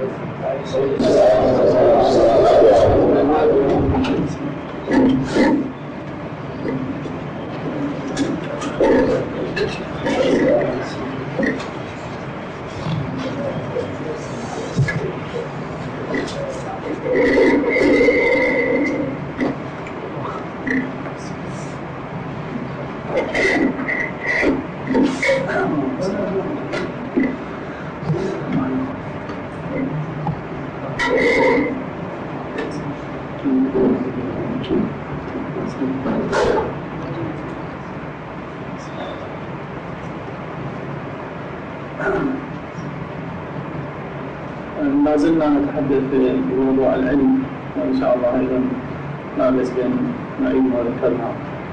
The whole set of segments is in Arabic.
ما زلنا نتحدث بموضوع العلم، وإن شاء الله أيضا لا بأس بأن نعيد ما ذكرنا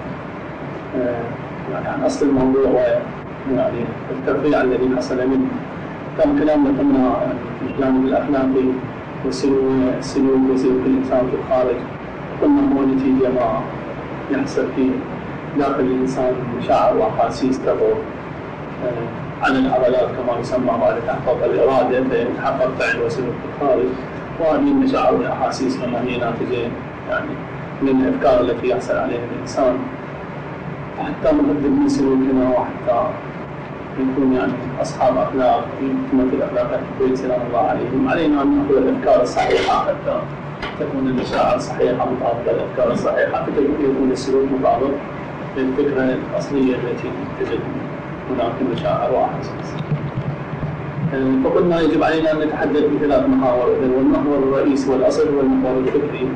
عن أصل الموضوع ويعني التفريع الذي حصل منه. كان كلامنا قلنا في الجانب الأخلاقي والسلوك وسلوك الإنسان في الخارج، قلنا هو نتيجة ما يحصل في داخل الإنسان مشاعر وأحاسيس تضغط عن العضلات كما يسمى بعد تحقق الإرادة فيتحقق فعل وسلوك في الخارج، وهذه المشاعر والأحاسيس كما هي ناتجة يعني من الأفكار التي يحصل عليها الإنسان، حتى نقدم من سلوكنا وحتى نكون يعني أصحاب أخلاق مثل أخلاق أهل البيت سلام الله عليهم. علينا أن نأخذ الأفكار الصحيحة حتى تكون المشاعر صحيحة مطابقة للأفكار الصحيحة، حتى يكون السلوك مطابق للفكرة الأصلية التي تجد هناك مشاعر وأحاسيس. فقلنا يجب علينا أن نتحدث بثلاث محاور، والمحور الرئيسي والأصل والمحور الفكري.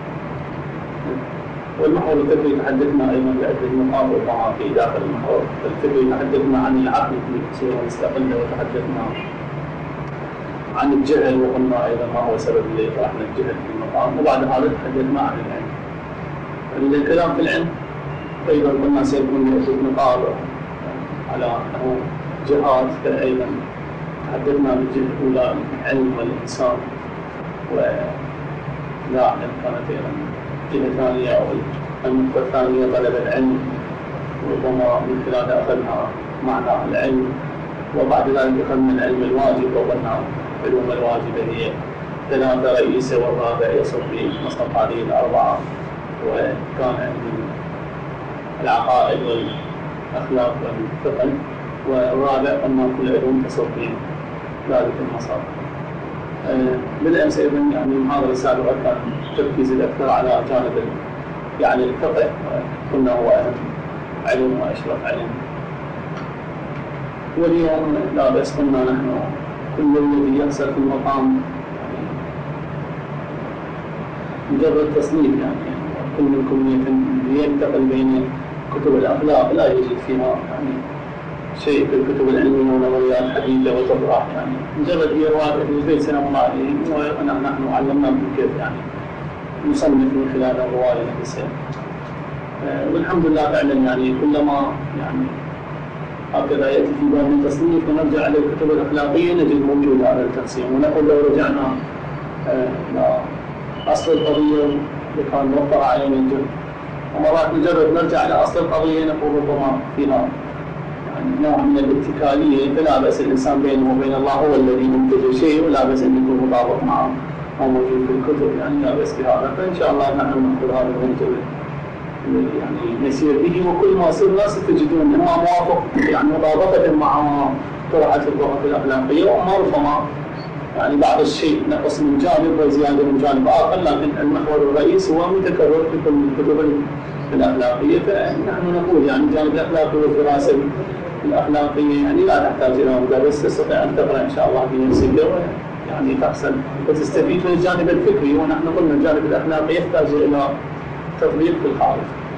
والمحور الفكري تحدثنا أيضا بعدة نقاط وضعها في داخل المحور الفكري. تحدثنا عن العقل في صورة مستقلة، وتحدثنا عن الجهل وقلنا أيضا ما هو سبب اللي طرحنا الجهل في المقام، وبعد هذا تحدثنا عن العلم. الكلام في العلم أيضا قلنا سيكون له نقاط على أنه جهات، فأيضا تحدثنا بالجهة الأولى علم الإنسان، ولا أعلم كانت أيضا جهة ثانية أو النقطة الثانية طلب العلم، وربما من خلالها أخذنا معنى العلم. وبعد ذلك أخذنا العلم الواجب، وقلنا العلوم الواجبة هي ثلاثة رئيسة، والرابع يصل في مصنف هذه الأربعة، وكان علم العقائد والأخلاق والفقه، والرابع قلنا كل علوم تصل في ذلك المصاب. بالأمس أيضا يعني المحاضرة السابقة كان تركيز الأكثر على جانب يعني الفقه، قلنا هو أهم علم وأشرف علم. واليوم لا بأس قلنا نحن كل الذي يحصل في المقام يعني مجرد تصنيف، يعني كل منكم ينتقل بين كتب الأخلاق لا يوجد فيها يعني شيء في الكتب العلمية ونظريات حديثة وتطرح، يعني مجرد هي رواية ابن البيت سلام الله عليه، ونحن علمناكم كيف يعني نصنف من خلال الرواية نفسها. والحمد لله فعلا يعني كلما يعني هكذا يأتي في باب التصنيف ونرجع على الكتب الأخلاقية نجد موجود هذا التقسيم، ونقول لو رجعنا لأصل القضية اللي كان موقع علينا الجهد، ومرات مجرد نرجع على أصل القضية نقول ربما فيها نوع من الاتكالية، فلا بأس الإنسان بينه وبين الله هو الذي ينتج شيء، ولا بأس أن يكون مطابق معه أو موجود في الكتب، يعني لا بأس بهذا. فإن شاء الله نحن نأخذ هذا المنتج يعني نسير به، وكل ما صرنا ستجدون إما موافق يعني مطابقة مع طرحة الظروف الأخلاقية، وما ربما يعني بعض الشيء نقص من جانب وزيادة من جانب آخر، لكن المحور الرئيسي هو متكرر في كل الكتب الأخلاقية. فنحن نقول يعني الجانب الأخلاقي والدراسة الأخلاقية يعني لا تحتاج إلى مدرس، تستطيع أن تقرأ إن شاء الله بنفسك يعني تحصل وتستفيد من الجانب الفكري. ونحن قلنا الجانب الأخلاقي يحتاج إلى تطبيق في الخارج.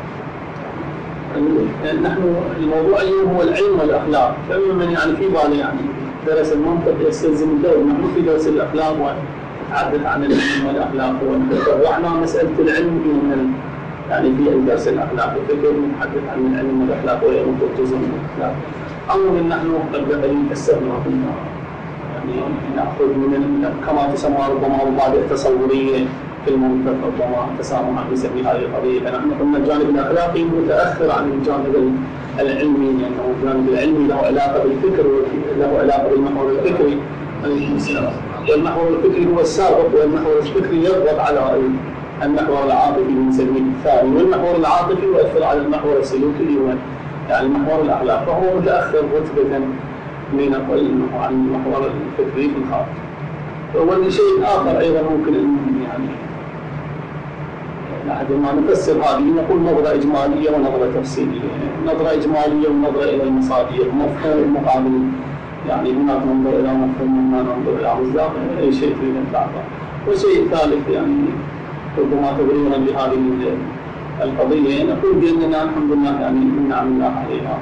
نحن الموضوع اليوم هو العلم والأخلاق، فمن يعني في باله يعني درس المنطق يستلزم الدور، نحن في درس الأخلاق ونتحدث عن العلم والأخلاق، ووضعنا مسألة العلم في يعني في الدرس الأخلاقي، فكيف نتحدث عن العلم والأخلاق وينطق جزء من الأخلاق. أمر نحن قد فسرنا يعني نأخذ من كما تسمى ربما مبادئ تصورية في المنطق، ربما تسامح بسبب هذه القضية. فنحن قلنا الجانب الأخلاقي متأخر عن الجانب العلمي، لأنه الجانب العلمي له علاقة بالفكر وله علاقة بالمحور الفكري. عليكم السلام. والمحور الفكري هو السابق، والمحور الفكري يضغط على المحور العاطفي بنسميه الثاني، والمحور العاطفي يؤثر على المحور السلوكي اللي هو يعني محور الاخلاق، فهو متاخر رتبه من عن المحور الفكري في الخارج. والشيء الاخر ايضا ممكن ان يعني لحد ما نفسر هذه نقول نظره اجماليه ونظره تفصيليه، نظره اجماليه ونظره الى المصادر، مفهوم مقابل يعني هناك ننظر الى مفهوم وهنا ننظر الى مصداق، اي شيء في البعض. والشيء الثالث يعني ربما تبريرا لهذه القضيه نقول باننا الحمد لله يعني من نعم الله عليها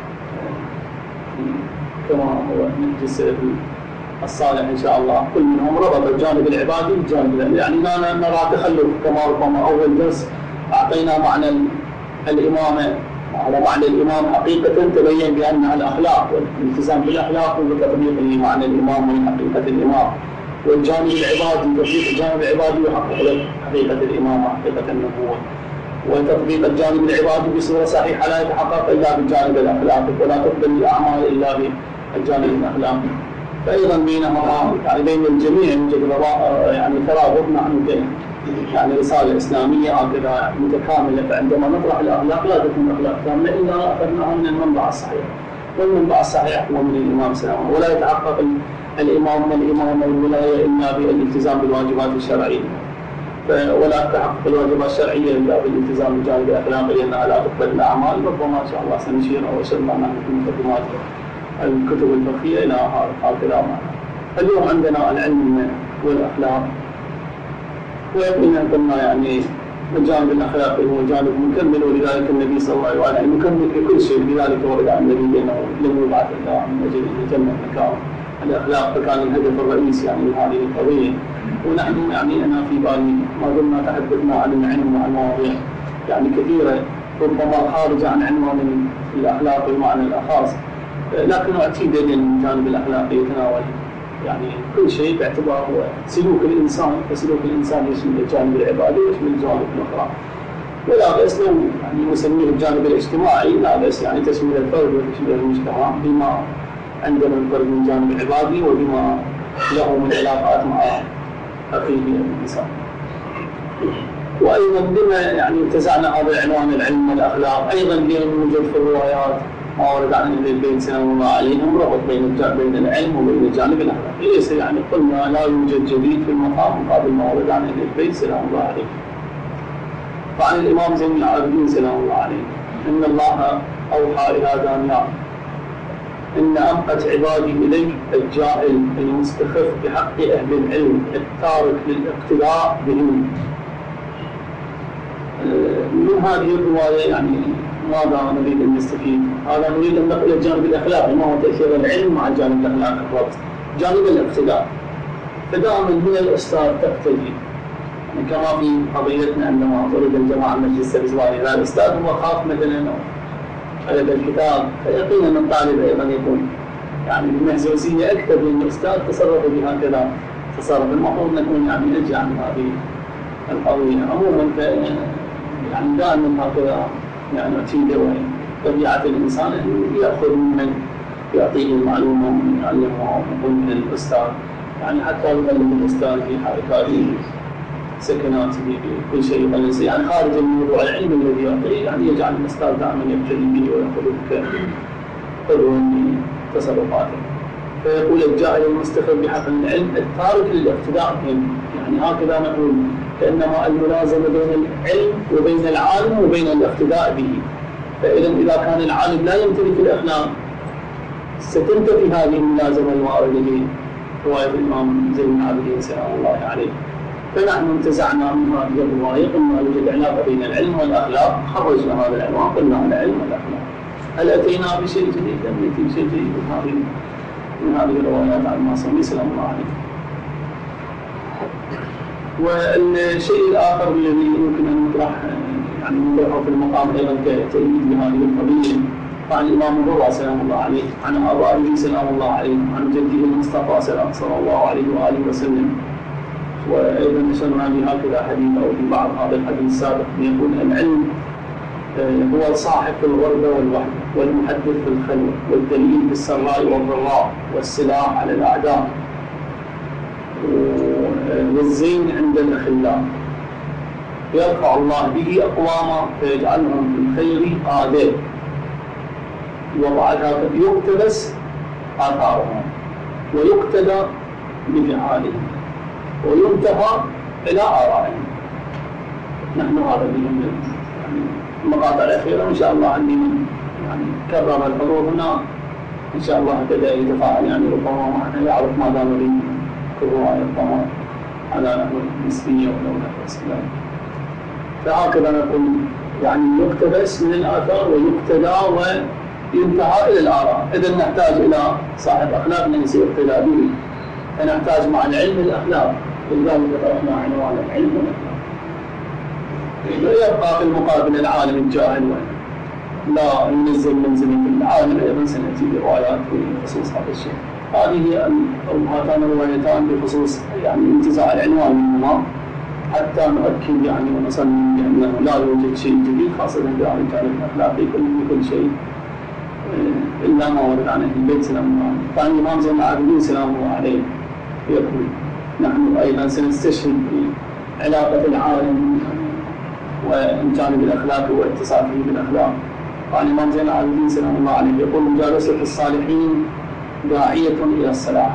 كما هو من السلف الصالح ان شاء الله، كل منهم ربط الجانب العبادي بالجانب يعني لا نرى تخلف كما ربما اول درس اعطينا معنى الامامه على معنى الامام حقيقه تبين بانها الاخلاق والالتزام بالاخلاق وتطبيق معنى الامام من حقيقه الامام، والجانب العبادي تطبيق الجانب العبادي يحقق لك حقيقه الامامه حقيقه النبوه، وتطبيق الجانب العبادي بصوره صحيحه لا يتحقق الا بالجانب الاخلاقي، ولا تقبل الاعمال الا بالجانب الاخلاقي. فايضا بينهما يعني بين الجميع يوجد يعني ترابط نحن يعني رساله اسلاميه هكذا متكامله، فعندما نطرح الاخلاق لا تكون اخلاق كامله الا اخذناها من المنبع الصحيح، والمنبع الصحيح هو من الامام سلام، ولا يتحقق الامام والولايه الا بالالتزام بالواجبات الشرعيه، ولا تحقق الواجبات الشرعيه الا بالالتزام بالجانب الاخلاقي لانها لا تقبل الاعمال. ربما ان شاء الله سنشير او اشرنا نحن في مقدمات الكتب الفقهيه الى هكذا معنى. اليوم عندنا العلم والاخلاق، ويبقى ان قلنا يعني الجانب الاخلاقي هو جانب مكمل، ولذلك النبي صلى الله عليه وسلم مكمل في كل شيء، لذلك ورد عن النبي انه لم يبعث الا من اجل الجنه مكان الاخلاق، فكان الهدف الرئيسي يعني من هذه القضيه. ونحن يعني انا في بالي ما دمنا تحدثنا عن العلم وعن مواضيع يعني كثيره ربما خارجه عن عنوان الاخلاق والمعنى الاخاص، لكن اكيد الجانب الاخلاقي يتناول يعني كل شيء باعتباره سلوك الانسان، فسلوك الانسان يشمل الجانب العبادي ويشمل الجانب الاخرى، ولا بأس لو يعني نسميه الجانب الاجتماعي، لا بأس يعني تشمل الفرد وتشمل المجتمع بما عندنا الفرد من الجانب العبادي وبما له من علاقات مع اخيه الانسان. وايضا بما يعني اتسعنا هذا العنوان العلم والاخلاق، ايضا يوجد في الروايات ما ورد عن اهل البيت سلام الله عليهم ربط بين العلم وبين الجانب الاخلاقي، ليس يعني قلنا لا يوجد جديد في المقام مقابل ما ورد عن اهل البيت سلام الله عليهم. فعن الامام زين العابدين سلام الله عليه ان الله اوحى الى دانيال ان امقت عبادي الي الجاهل المستخف بحق اهل العلم التارك للاقتداء بهم. من هذه الروايه يعني ماذا نريد ان نستفيد؟ هذا نريد ان نقل الجانب الاخلاقي، ما هو تاثير العلم مع الجانب الاخلاقي الربط، جانب الاقتداء. فدائما هنا الاستاذ تقتدي، يعني كما في قضيتنا عندما طرد الجماعه المجلس الرزواني، لا الاستاذ هو خاف مثلا على الكتاب، فيقينا ان الطالب ايضا يكون يعني بمحزوزيه اكثر، لان الاستاذ تصرف بهكذا تصرف، المفروض نكون يعني نرجع عن هذه القضيه. عموما يعني دائما هكذا يعني اعتيده وطبيعه الانسان ياخذ من يعطيه المعلومه ومن يعلمه ويقول من الاستاذ، يعني حتى يعلم الاستاذ في حركاته سكناته بكل شيء يقلص، يعني خارج الموضوع العلم الذي يعطيه يعني يجعل الاستاذ دائما يبتلي به ويأخذ قدوة بتصرفاته. فيقول الجاهل المستخف بحق العلم التارك للاقتداء بهم، يعني هكذا نقول كانما الملازمه بين العلم وبين العالم وبين الاقتداء به. فاذا كان العالم لا يمتلك الاخلاق ستنتفي هذه الملازمه الوارده بروايه الامام زين العابدين سلام الله عليه. فنحن انتزعنا من هذه الروايه قلنا يوجد علاقه بين العلم والاخلاق، خرجنا هذا العنوان قلنا العلم والاخلاق. هل اتينا بشيء جديد؟ لم ناتي بشيء جديد من هذه الروايات عن المعصوم سلام الله عليه. والشيء الاخر الذي يمكن ان نطرحه في المقام ايضا كتأييد لهذه القضيه عن الامام الرضا سلام الله عليه، عن ابائه سلام الله عليه، عن جده المصطفى صلى الله عليه واله وسلم. وايضا نشرنا بهكذا حديث او في بعض هذا الحديث السابق يقول العلم هو الصاحب في الغربه والوحده، والمحدث في الخلوه، والدليل في السراء والضراء، والسلاح على الاعداء. والزين عند الأخلاء، يرفع الله به أقواما فيجعلهم في الخير قادة، وبعدها يقتبس آثارهم ويقتدى بفعالهم وينتهى إلى آرائهم. نحن هذا اليوم يعني المقاطع الأخيرة إن شاء الله عندي يعني كرر الحضور هنا إن شاء الله بدأ يتفاعل، يعني ربما معنا يعرف ماذا نريد كل رواية، ربما على نحو النسبية ولو نحو الإسلام. فهكذا نقول يعني يقتبس من الآثار ويقتدى وينتهى إلى الآراء. إذا نحتاج إلى صاحب أخلاق ليس يقتدى به، فنحتاج مع العلم الأخلاق، لذلك طرحنا عنوان العلم والأخلاق. يبقى في المقابل العالم الجاهل لا ينزل منزله العالم، أيضا سنأتي بروايات بخصوص هذا الشيء. هذه هاتان الروايتان بخصوص يعني انتزاع العنوان منهما حتى نؤكد يعني ونصمم بأنه لا يوجد شيء جديد خاصة بهذا الجانب الأخلاقي كل شيء إلا ما ورد عن أهل البيت سلام الله عليه. كان الإمام زين العابدين سلام الله عليه يقول نحن أيضا سنستشهد بعلاقة العالم والجانب الأخلاقي واتصافه بالأخلاق. قال الإمام زين العابدين سلام الله عليه يقول مجالسة الصالحين داعية إلى الصلاح،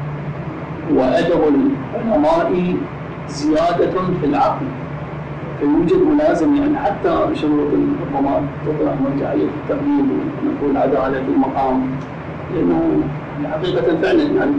وأدب العلماء زيادة في العقل، فيوجد ملازم يعني حتى شروط ربما تطرح مرجعية التقليد ونقول عدالة المقام، لأنه حقيقة فعلا يعني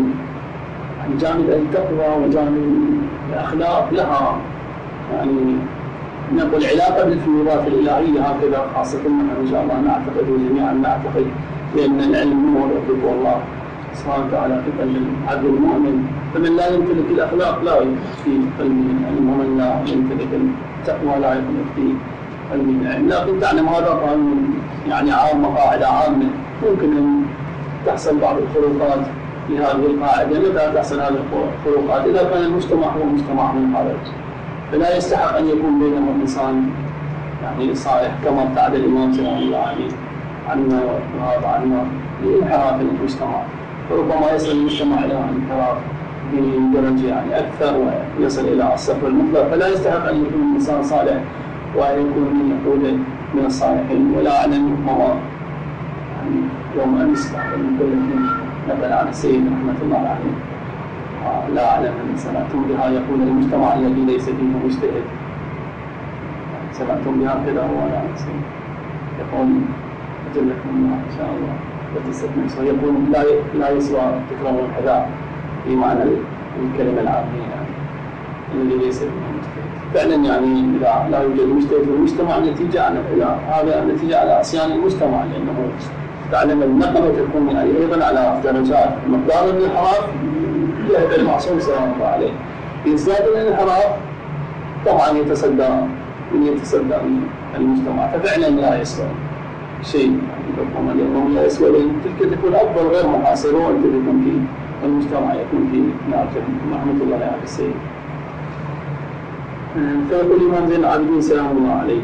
جانب التقوى وجانب الأخلاق لها يعني نقول علاقة بالفيوضات الإلهية هكذا، خاصة نحن إن شاء الله نعتقد وجميعا نعتقد بأن العلم نور يطلق الله سبحانه وتعالى في قلب العبد المؤمن، فمن لا يمتلك الأخلاق لا يمتلك في قلبه العلم، ومن لا يمتلك التقوى لا يمتلك في قلبه العلم. لكن تعلم هذا قانون يعني عام، قاعدة عامة، ممكن أن تحصل بعض الخروقات في هذه القاعدة. متى تحصل هذه الخروقات؟ إذا كان المجتمع هو مجتمع منحرج، فلا يستحق أن يكون بينهم إنسان يعني صالح كما ابتعد الإمام سلام الله عليه عنا وغاب عنا لانحراف المجتمع، فربما يصل المجتمع إلى انحراف بدرجة يعني أكثر ويصل إلى الصفر المطلق، فلا يستحق أن يكون الإنسان صالح وأن يكون من الصالحين. ولا أعلم ربما يعني يوم أمس من كل نقل عن السيد رحمة الله عليه لا أعلم أن سمعتم بها يقول المجتمع الذي ليس فيه مجتهد، سمعتم بها كذا ولا يقول أجلكم الله إن شاء الله وتستثمر، ويقول لا يسوى تكرار الحذاء في معنى الكلمة العامية يعني الذي ليس فيه مجتهد. فعلا يعني إذا لا يوجد مجتهد في المجتمع نتيجة هذا نتيجة على عصيان المجتمع، لأنه تعلم النقمة تكون يعني أيضا على درجات، مقدار الانحراف يهدى المعصوم سلام الله عليه، يزداد الانحراف طبعا يتصدى المجتمع، ففعلا لا يسوى شيء ربما اليوم لا يسوى، لأن تلك تكون أفضل غير محاصرة وأنت تكون في المجتمع يكون في نعجة رحمة الله عليه السيد. فيقول الإمام زين العابدين سلام الله عليه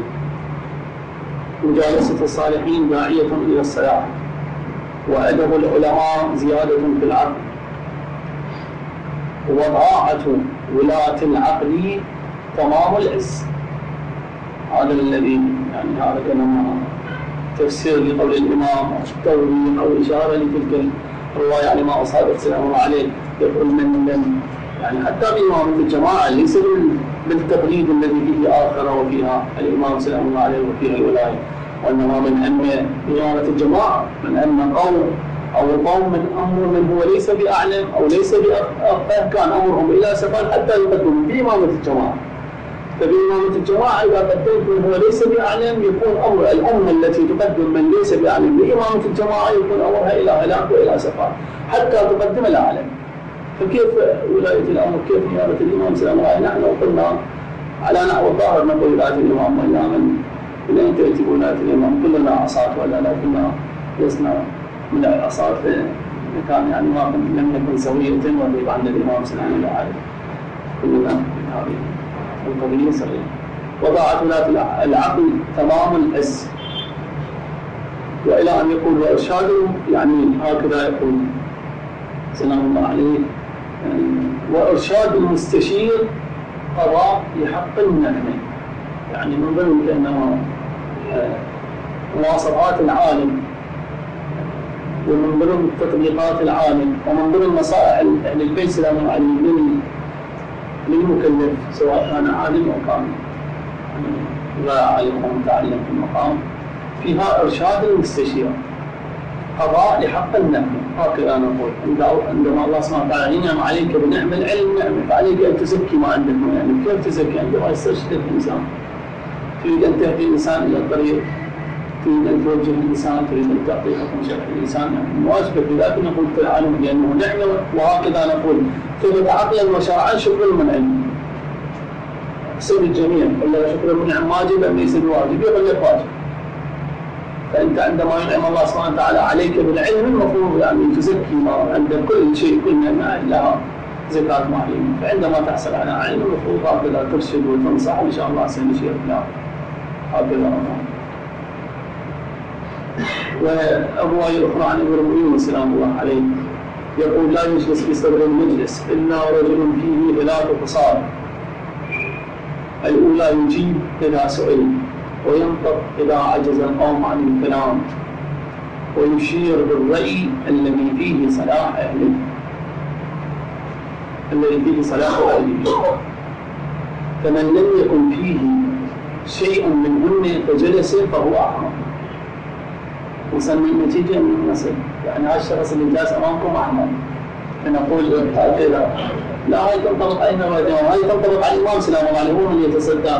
مجالسة الصالحين داعية إلى الصلاح، وأدب العلماء زيادة في العقل، وطاعة ولاة العقل تمام العز. هذا الذي يعني هذا كلام تفسير لقول الإمام أو توضيح أو إشارة لتلك الرواية يعني ما أصحابه سلام الله عليه يقول من يعني حتى بإمامة الجماعة ليس بالتقليد الذي فيه آخر وفيها الإمام سلام الله عليه وفيها الولاية، وإنما من أن إمامة الجماعة من أن قوم من أمر من هو ليس بأعلم أو ليس بأفقه كان أمرهم إلى سفان حتى يقدم بإمامة الجماعة. فبإمامة الجماعة إذا قدمت من هو ليس بأعلم يكون أمر الأمة التي تقدم من ليس بأعلم بإمامة الجماعة يكون أمرها إلى هلاك وإلى سفان حتى تقدم الأعلم. فكيف ولاية الأمر؟ كيف إمامة الإمام سلام الله عليه؟ نحن قلنا على نحو الظاهر نقول ولاية الإمام، وإلا من أين تأتي ولاية الإمام؟ كلنا عصاة ولا لا؟ كلنا لسنا من العصاة، كان يعني ما لم نكن سوية وغيب عن الإمام سلام الله عليه. كلنا هذه القضية صغيرة. وضاعت ولاة العقل تمام العز، وإلى أن يقول وإرشاده يعني هكذا يقول سلام الله عليه وإرشاد المستشير قضاء لحق النعمة، يعني من ضمن كأنه مواصفات العالم ومن ضمن تطبيقات العالم ومن ضمن نصائح أهل البيت سلام الله عليهم للمكلف سواء كان عالم أو كان غير عالم أو متعلم في المقام، فيها إرشاد المستشير قضاء لحق النعمة. هكذا نقول عندما الله سبحانه وتعالى ينعم عليك بنعمة العلم نعمة، فعليك أن تزكي ما عندك من علم. كيف تزكي؟ عندما يسترشد الإنسان، تريد أن تهدي الإنسان إلى الطريق، تريد أن توجه الإنسان، تريد أن تعطي حكم شرع الإنسان، يعني واجبك بذلك نقول العالم لأنه نعمة. وهكذا نقول ثبت عقلا وشرعا شكر المنعم يصير الجميع، ولا شكر المنعم واجب أم ليس بواجب؟ يقول لك واجب. فأنت عندما ينعم الله سبحانه وتعالى عليك بالعلم المفروض يعني تزكي ما عندك، كل شيء كل نعمة لها زكاة معينة. فعندما تحصل على علم المفروض هكذا ترشد وتنصح، وإن شاء الله سنشير له هكذا. وأرواية أخرى عن أمير المؤمنين سلام الله عليه يقول: لا يجلس في صدر المجلس إلا رجل فيه 3 خصال. الأولى يجيب إذا سئل، وينطق إذا عجز القوم عن الكلام، ويشير بالرأي الذي فيه صلاح أهله، الذي فيه صلاح أهله. فمن لم يكن فيه شيء منهن فجلس فهو أحمق. نسمي النتيجة من النسل، يعني هذا الشخص اللي جالس أمامكم أحمق. فنقول هكذا لا، هاي تنطبق علينا وهاي تنطبق على الإمام سلام الله عليه، هو من يتصدى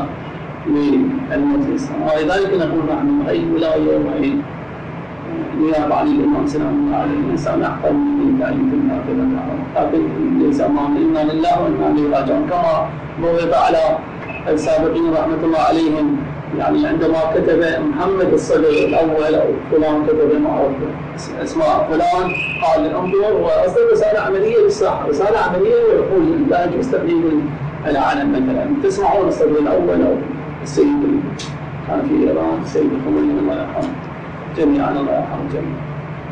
للمجلس. ولذلك نقول نحن أي ولاية وأي نيابة عن الإمام سلام الله عليه الإنسان أحقر من تعليم هكذا، لكن ليس أمام إنا لله وإنا إليه راجعون. كما بوضع على السابقين رحمة الله عليهم، يعني عندما كتب محمد الصدر الأول أو فلان كتب معروف اسماء فلان، قال انظر وأصدر رسالة عملية للساحة، رسالة عملية، ويقول لا يجوز تقليد العالم. مثلا تسمعون الصدر الأول أو السيد كان في إيران السيد الخميني الله يرحمه جميعا، الله يرحمه جميعا.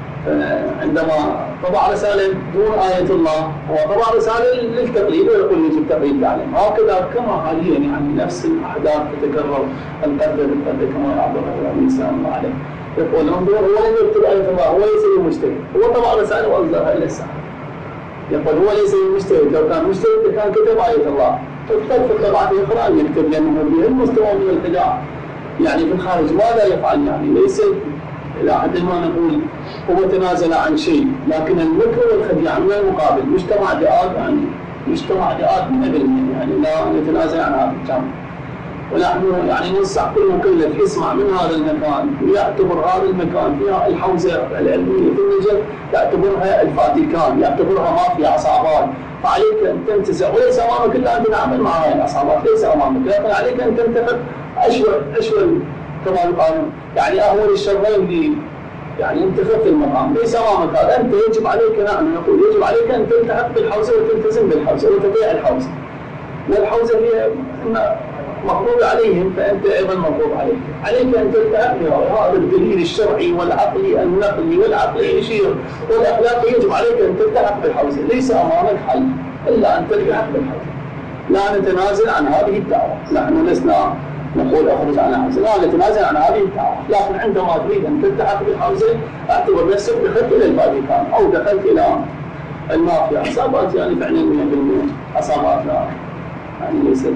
فعندما طبع رسالة دون آية الله، هو طبع رسالة للتقليد ويقول يجب تقليد العالم. هكذا كما حاليا يعني نفس الأحداث تتكرر القدر بالقدر كما يعبر النبي صلى الله عليه. يقول انظر هو لم يكتب آية الله، هو ليس بمجتهد، هو طبع رسالة وأصدرها إلى الساحة. يقول هو ليس بمجتهد، لو كان مجتهد كان كتب آية الله. تختلف في الطبعات الأخرى أن يكتب لأنه به المستوى من الخداع. يعني في الخارج ماذا يفعل؟ يعني ليس إلى حد ما نقول هو تنازل عن شيء، لكن المكر والخديعة من المقابل مجتمع دئات، يعني مجتمع دئات 100%، يعني لا نتنازل عن هذا الجانب. ونحن يعني ننصح كل مكلف يسمع من هذا المكان ويعتبر هذا المكان فيها الحوزة العلمية في النجف، يعتبرها الفاتيكان، يعتبرها ما فيها عصابات. فعليك أن تنتزع، وليس أمامك إلا أن تتعامل مع هذه العصابات، ليس أمامك، لكن عليك أن تنتخب أشول كما يقال، يعني أهون الشرين يعني انتخب في المقام، ليس أمامك هذا. أنت يجب عليك، نعم نقول يجب عليك أن تلتحق بالحوزة وتلتزم بالحوزة وتطيع الحوزة، والحوزة هي مفروض عليهم، فأنت أيضا مفروض عليك. عليك أن تلتحق بها، وهذا الدليل الشرعي والعقلي النقلي والعقلي يشير والأخلاقي، يجب عليك أن تلتحق بالحوزة، ليس أمامك حل إلا أن تلتحق بالحوزة. لا نتنازل عن هذه الدعوة، نحن لسنا نقول اخرج عن الحوزة، لا نتنازل عن هذه الدعوة، لكن عندما تريد ان تلتحق بالحوزة اعتبر نفسك دخلت الى الفاتيكان او دخلت الى المافيا. عصابات يعني فعلا 100% عصابات، لا يعني ليست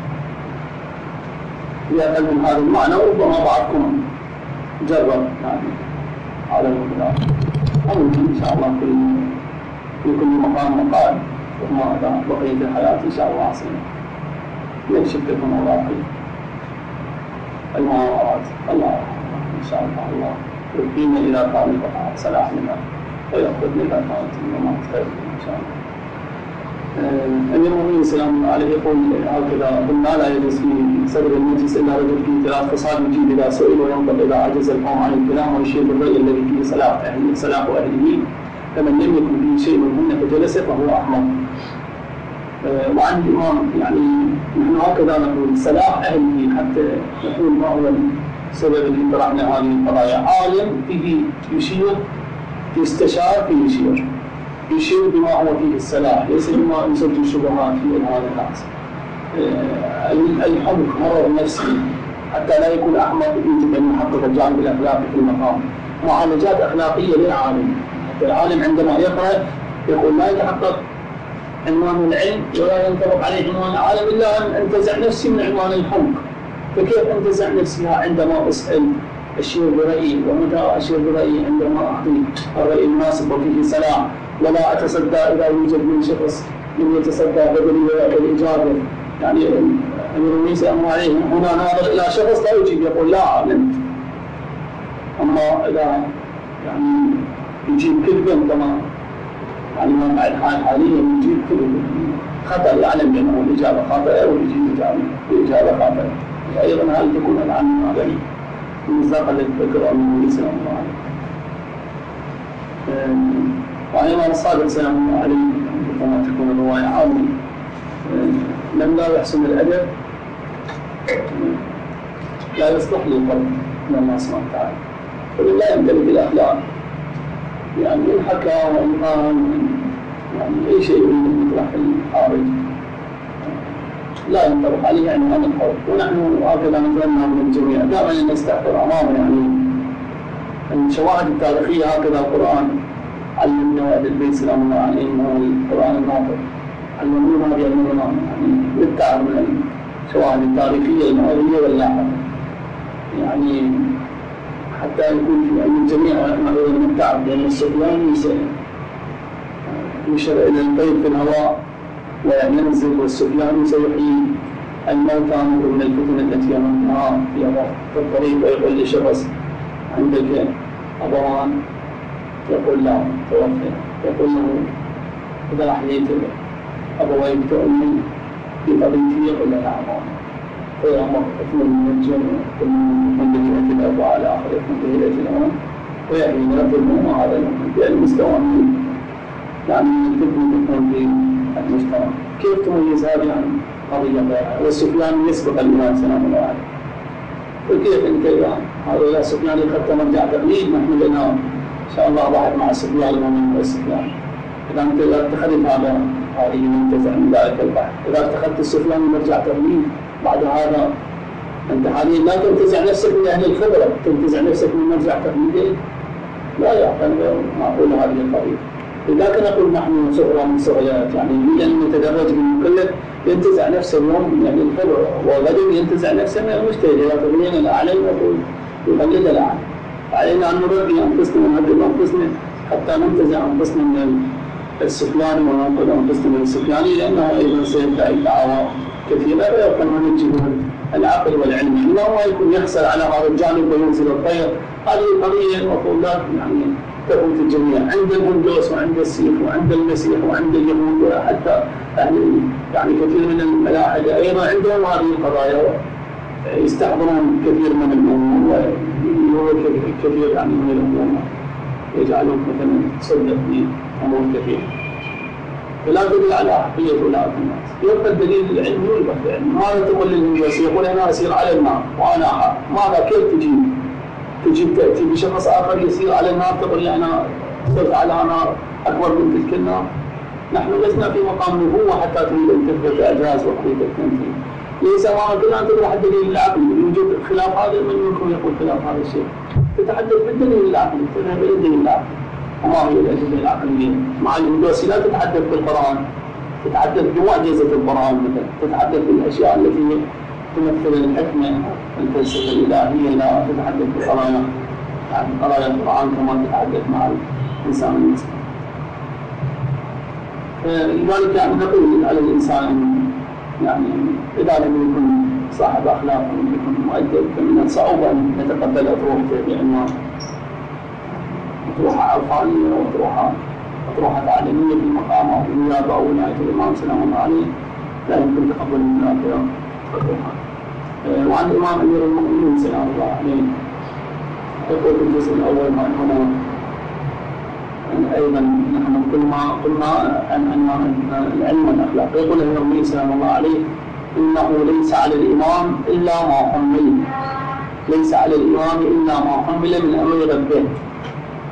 بأقل من هذا المعنى. وربما بعضكم جرب يعني على المقدار، ان شاء الله في كل مقام مقال، وما بقية الحياة ان شاء الله عصينا يكشف لكم مواقف المعاملات. الله إن شاء الله يبقينا إلى كامل بقاء صلاح لنا ويأخذنا إلى كامل الممات خير إن شاء الله. أمير المؤمنين سلام الله عليه يقول هكذا: قلنا لا يجوز في صدر المجلس إلا رجل فيه 3 خصال، يجيب إذا سئل، وينطق إذا عجز القوم عن الكلام، ويشير بالرأي الذي فيه صلاح أهله. فمن لم يكن فيه شيء منهن فجلس فهو أحمق. وعن الإمام يعني نحن هكذا نقول صلاح أهله، حتى نقول ما هو السبب اللي طرحنا هذه القضايا. عالم فيه يشير، يستشار فيه يشير، يشير بما هو فيه الصلاح، ليس بما يسجل شبهات في اذهان الناس. الحمق مرض نفسي حتى لا يكون احمق، يجب ان يحقق الجانب الاخلاقي في المقام. معالجات اخلاقيه للعالم، العالم عندما يقرا يقول لا يتحقق عنوان العلم ولا ينطبق عليه عنوان العالم الا ان انتزع نفسي من عنوان الحمق. فكيف انتزع نفسها عندما اسال اشير برايي، ومتى اشير برايي عندما اعطي الراي المناسب وفيه صلاح، ولا اتصدى اذا يوجد من شخص من يتصدى بدلي بالاجابه. يعني امير المؤمنين عليه هنا ناظر الى شخص لا يجيب يقول لا اعلم، اما اذا يعني يجيب كذبا كما يعني ما بعد حال حاليا يجيب كذب خطا، يعلم بانه الاجابه خاطئه ويجيب الاجابه خاطئه، فايضا هل تكون العلم عليه مصداقا للذكر امير المؤمنين سلام الله عليه. وأيضا الصادق سلام الله عليه كما تكون الروايه عامه من لا يحسن الأدب لا يصلح للقلب من الله سبحانه وتعالى، فلا يمتلك الأخلاق. يعني إن حكى وإن قال يعني أي شيء من مطرح الخارج لا ينطبق عليه عنوان الحب. ونحن هكذا نتمنى من الجميع دائما نستحضر أمامنا يعني الشواهد التاريخية. هكذا القرآن علمنا وأهل البيت سلام الله عليهم هو القرآن الناطق، علمونا بأننا يعني نبتعد من الشواهد التاريخية الماضية واللاحقة، يعني حتى يكون في أن الجميع أيضا نبتعد، لأن السفياني يشر إلى البيت في الهواء وينزل، والسفياني سيحيي الموتى من الفتن التي يمرها في الطريق، ويقول لشخص عندك أبوان يقول لا توفي، يقول له إذا أحييت أبويك تؤمن بقضيتي يقول لا أبوان، فيأمر اثنين من الجنة كل من دهيئة الأب على آخر من دهيئة الأم ويحيي رب المؤمن هذا المؤمن بالمستوى يعني الفتنة تكون في المجتمع. كيف تميز هذه عن قضية غيرها؟ والسفيان يسبق الإمام سلام الله عليه، فكيف أنت يعني هذا السفيان خدت مرجع تقليد؟ نحن لنا إن شاء الله واحد مع السفيان المؤمن والسفيان. إذا أنت اتخذت هذه منتزع من ذلك البحث، إذا اتخذت السفيان مرجع تقليد بعد هذا أنت حاليا لا تنتزع نفسك من أهل الخبرة، تنتزع نفسك من مرجع تقليدي، لا يعقل معقول هذه القضية. لذلك نقول نحن صغرى من صغيرات، يعني يريد أن يتدرج بالمكلف ينتزع نفسه اليوم من أهل الخبرة، وغدا ينتزع نفسه من المجتهد. إذا تبين الأعلم يقلد الأعلم. علينا أن نربي أنفسنا ونهذب أنفسنا حتى ننتزع أنفسنا من السفياني وننقل أنفسنا من السفياني، لأنه أيضا سيبدأ الدعوة كثيرة ويبقى نجده العقل والعلم، إنه ما يكون يحصل على هذا الجانب وينزل الطير. هذه القضية المفروض لا يعني تفوت الجميع، عند الهندوس وعند السيخ وعند المسيح وعند اليهود وحتى يعني كثير من الملاحدة أيضا عندهم هذه القضايا، يستحضرون كثير من الأمور كثير يعني من الأمور يجعلون مثلا تصدق في أمور كثيرة، فلا تدل على حقيقة أولئك الناس. يبقى الدليل العلمي والبحث. ماذا تقول للهندوس؟ يقول أنا أسير على النار وأنا أحب. ماذا كيف تجيب تأتي بشخص آخر يسير على النار تقول لي أنا صرت على نار أكبر من تلك النار؟ نحن لسنا في مقام نبوة حتى تريد أن تثبت إعجاز وحقيقة التمثيل. ليس معنى كذا أن تطرح الدليل العقلي، يوجد خلاف هذا، من منكم يقول خلاف هذا الشيء؟ تتحدث بالدليل العقلي، تذهب إلى الدليل العقلي. وما هي الأدلة العقلية؟ مع الهندوسي لا تتحدث بالقرآن، تتحدث بمعجزة القرآن مثلا، تتحدث بالأشياء التي تمثل الحكمة الفلسفة الإلهية، لا تتحدث بقرايا يعني قرايا القرآن كما تتحدث مع الإنسان المسلم. لذلك يعني نقول على الإنسان يعني إذا لم يكن صاحب أخلاق ولم يكن مؤدب فمن الصعوبة أن نتقبل أطروحته بأنواع أطروحة عرفانية وأطروحة تعليمية في المقام أو في النيابة أو ولاية الإمام سلام الله عليه، لا يمكن تقبل من هذه الأطروحة. وعن الإمام أمير المؤمنين سلام الله عليه يقول في الجزء الأول هنا أيضا نحن قلنا عن العلم والأخلاق. يقول أمير المؤمنين سلام الله عليه إنه ليس على الإمام إلا ما حمل، ليس على الإمام إلا ما حمل من أمر ربه.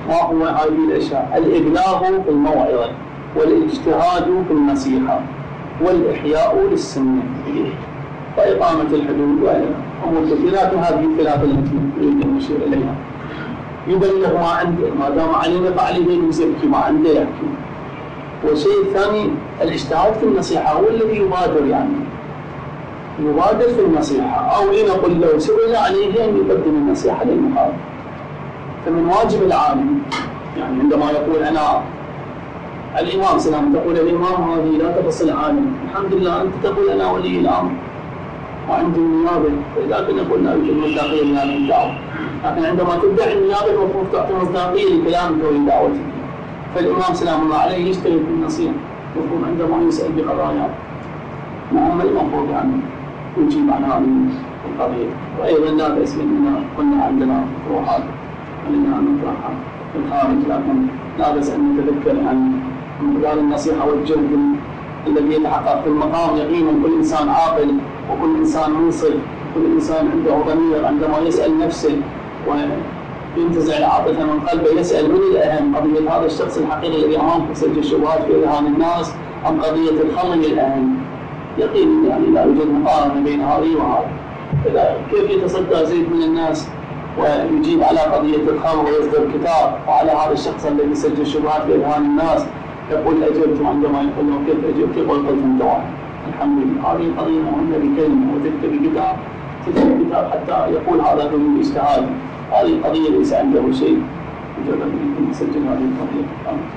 ما هو هذه الأشياء؟ الإبلاغ في الموعظة، والاجتهاد في النصيحة، والإحياء للسنة، وإقامة الحدود وأمور كثيرة. لكن هذه الثلاثة التي يريد أن نشير إليها. يبلغ ما عنده، ما دام علينا فعليه أن يزكي ما عنده يحكي. والشيء الثاني الاجتهاد في النصيحة، هو الذي يبادر، يعني يبادر في النصيحة، أو لنقل له سئل عليه أن يقدم النصيحة للمخالف. فمن واجب العالم، يعني عندما يقول أنا الإمام سلام، تقول الإمام هذه لا تفصل عالم، الحمد لله أنت تقول أنا ولي الأمر وعندي النيابة، فإذا كنا قلنا يوجد مصداقية لهذه الدعوة. لكن عندما تدعي النيابة المفروض تعطي مصداقية لكلامك ولدعوتك. فالإمام سلام الله عليه يجتهد في النصيحة، المفروض عندما يسأل بقضايا مهمة المفروض يعني يجيب عن هذه القضية. وأيضا لا بأس أننا قلنا عندنا روحات علينا أن نطرحها في الخارج، لكن لا بأس أن نتذكر يعني مقدار النصيحة والجهد الذي يتحقق في المقام. يقينا كل إنسان عاقل وكل إنسان منصف وكل إنسان عنده ضمير عندما يسأل نفسه وينتزع العاطفة من قلبه يسأل من الأهم، قضية هذا الشخص الحقيقي الذي أمامك يسجل الشبهات في أذهان الناس أم قضية الخمر الأهم؟ يقينا يعني لا يوجد مقارنة بين هذه وهذا. إذا كيف يتصدى زيد من الناس ويجيب على قضية الخمر ويصدر كتاب، وعلى هذا الشخص الذي يسجل الشبهات في أذهان الناس يقول أجبت، عندما يقول له كيف أجبت يقول قلت أنت واحد. الحمد لله. هذه قضية مهمة بكلمة وتكتب كتاب حتى يقول هذا من اجتهاد. هذه القضية ليس عنده شيء، مجرد يمكن يسجل هذه القضية.